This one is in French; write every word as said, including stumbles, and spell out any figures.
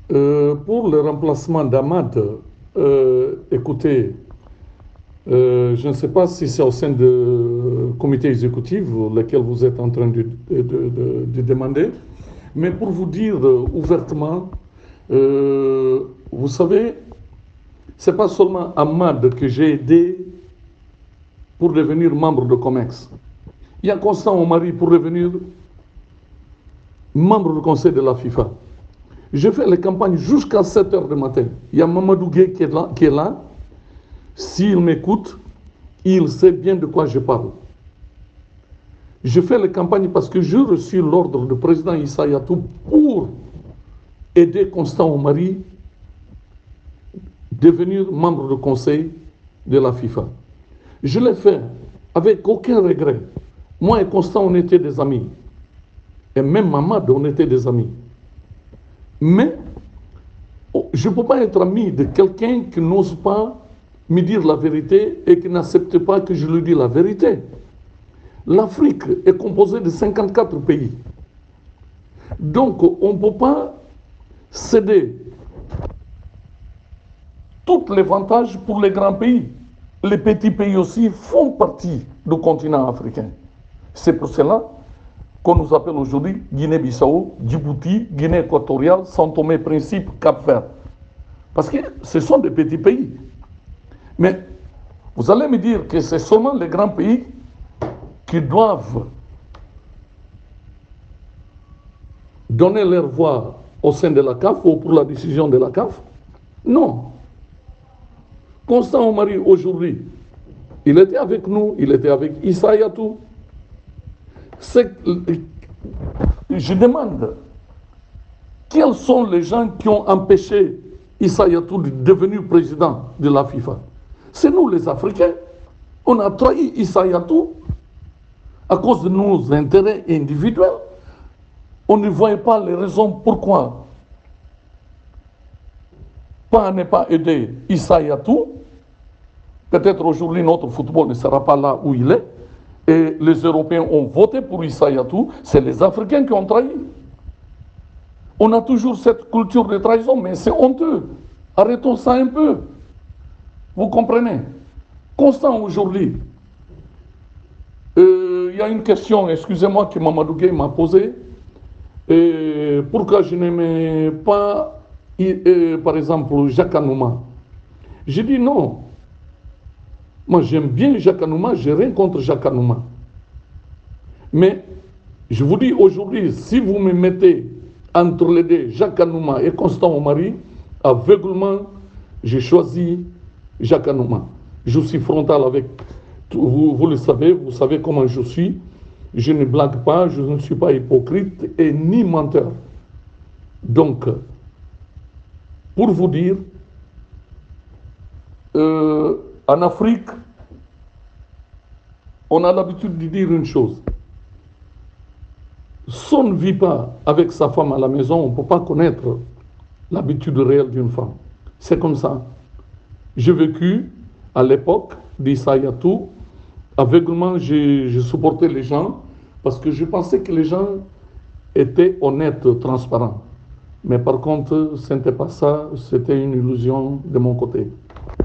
Euh, pour le remplacement d'Ahmad, euh, écoutez, euh, je ne sais pas si c'est au sein du comité exécutif, lequel vous êtes en train de, de- de- de demander, mais pour vous dire euh, ouvertement, euh, vous savez, c'est pas seulement Ahmad que j'ai aidé pour devenir membre de COMEX. Il y a Constant Omari pour devenir membre du conseil de la FIFA. Je fais les campagnes jusqu'à sept heures du matin. Il y a Mamadou Gueye qui est là. Qui est là. S'il m'écoute, il sait bien de quoi je parle. Je fais les campagnes parce que j'ai reçu l'ordre du président Issa Yatou pour aider Constant Omari à devenir membre du conseil de la FIFA. Je l'ai fait avec aucun regret. Moi et Constant, on était des amis. Et même Mamad, on était des amis. Mais je ne peux pas être ami de quelqu'un qui n'ose pas me dire la vérité et qui n'accepte pas que je lui dise la vérité. L'Afrique est composée de cinquante-quatre pays. Donc, on ne peut pas céder tous les avantages pour les grands pays. Les petits pays aussi font partie du continent africain. C'est pour cela qu'on nous appelle aujourd'hui Guinée-Bissau, Djibouti, Guinée équatoriale, São Tomé et Principe, Cap-Vert. Parce que ce sont des petits pays. Mais vous allez me dire que c'est seulement les grands pays qui doivent donner leur voix au sein de la C A F ou pour la décision de la C A F. Non. Constant Omari, aujourd'hui, il était avec nous, il était avec Issa Yatou. Je demande, quels sont les gens qui ont empêché Issa Yatou de devenir président de la FIFA? C'est nous les Africains. On a trahi Issa Yatou à cause de nos intérêts individuels. On ne voyait pas les raisons pourquoi pas ne pas aider Issa Yatou. Peut-être aujourd'hui notre football ne sera pas là où il est. Et les Européens ont voté pour Issa Yatou. C'est les Africains qui ont trahi. On a toujours cette culture de trahison, mais c'est honteux. Arrêtons ça un peu. Vous comprenez? Constant aujourd'hui. Il euh, y a une question, excusez-moi, que Mamadou Gueye m'a posée. Et pourquoi je n'aimais pas, euh, par exemple, Jacques Anouma? J'ai dit non. Moi, j'aime bien Jacques Anouma, je n'ai rien contre Jacques Anouma. Mais je vous dis aujourd'hui, si vous me mettez entre les deux, Jacques Anouma et Constant Omari, aveuglement, j'ai choisi Jacques Anouma. Je suis frontal avec vous, vous le savez, vous savez comment je suis. Je ne blague pas, je ne suis pas hypocrite et ni menteur. Donc, pour vous dire, euh, en Afrique, on a l'habitude de dire une chose. Si on ne vit pas avec sa femme à la maison, on ne peut pas connaître l'habitude réelle d'une femme. C'est comme ça. J'ai vécu à l'époque d'Issa Yatou. Aveuglement, j'ai supporté les gens parce que je pensais que les gens étaient honnêtes, transparents. Mais par contre, ce n'était pas ça, c'était une illusion de mon côté.